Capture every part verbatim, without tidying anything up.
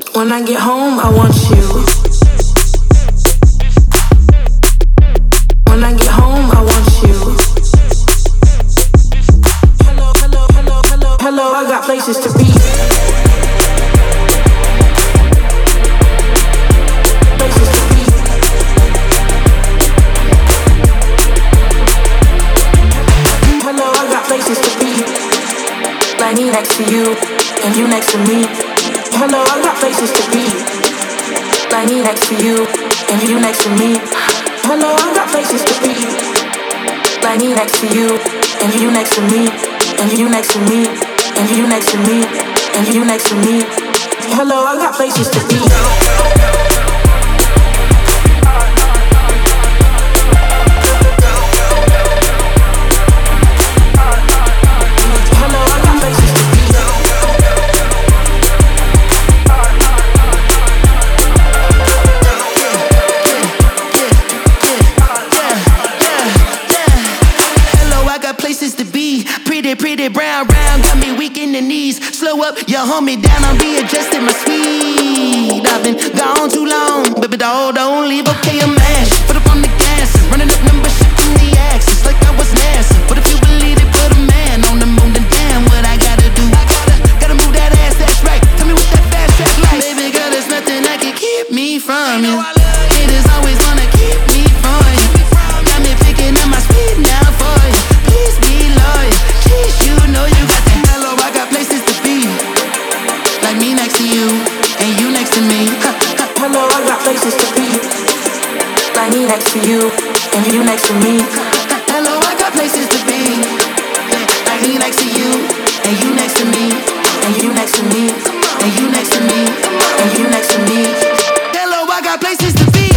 When I get home, I want you. When I get home, I want you. Hello, hello, hello, hello, hello, I got places to be. Places to be. Hello, I got places to be. Like me next to you, and you next to me. Hello, I got places to be. Like me next to you, and you next to me. Hello, I got places to be. Like me next to you, and you next to me, and you next to me, and you next to me, and you next to me. Hello, I got places to be. Pretty brown, round, got me weak in the knees. Slow up, you hold me down, I'm readjusting my speed. I've been gone too long, baby doll, don't leave, okay, I'm mash. Put up on the gas, running up numbers, shifting the axis like I was NASA. But if you believe it, put a man on the moon, then damn what I gotta do. I gotta, gotta move that ass, that's right. Tell me what that fast track like. Baby girl, there's nothing that can keep me from you. Haters always wanna keep me from you. Got me picking up my speed now for you. Please be loyal. You know you got that hello, I got places to be. Like me next to you, and you next to me. Hello, I got places to be. Like me next to you, and you next to me. Hello, I got places to be. Like me next to you, and you next to me, and you next to me, and you next to me, and you next to me. Hello, I got places to be.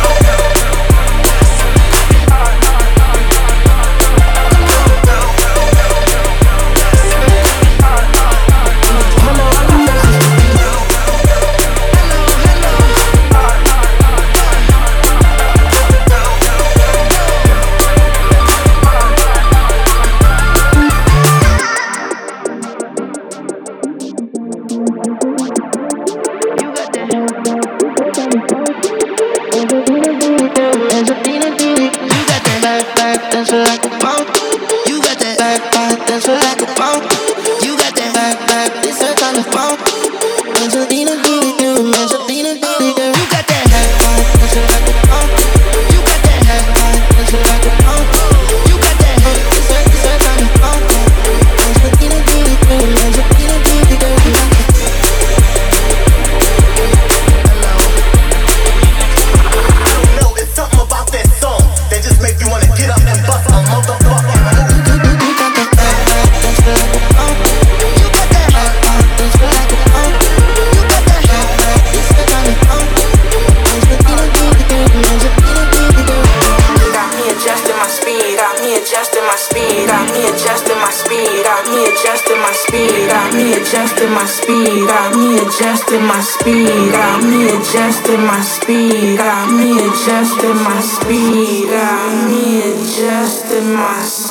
Adjusting my speed, got me adjusting my speed, got me adjusting my speed, got me adjusting my speed, got me adjusting my speed.